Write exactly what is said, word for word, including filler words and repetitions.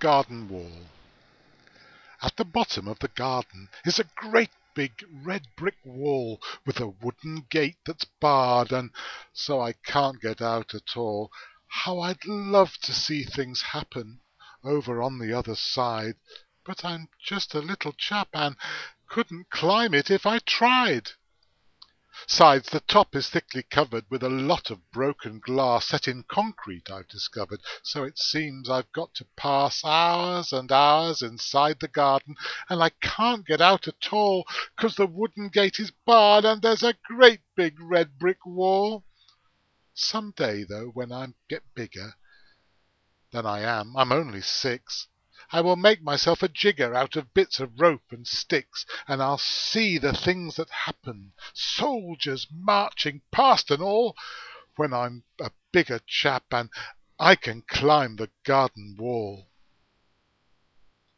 garden wall. At the bottom of the garden is a great big red brick wall with a wooden gate that's barred, and so I can't get out at all. How I'd love to see things happen over on the other side, but I'm just a little chap and couldn't climb it if I tried. Sides, the top is thickly covered with a lot of broken glass set in concrete, I've discovered, so it seems I've got to pass hours and hours inside the garden, and I can't get out at all, 'cause the wooden gate is barred and there's a great big red brick wall. Some day, though, when I get bigger than I am, I'm only six, I will make myself a jigger out of bits of rope and sticks, and I'll see the things that happen, soldiers marching past and all, when I'm a bigger chap and I can climb the garden wall.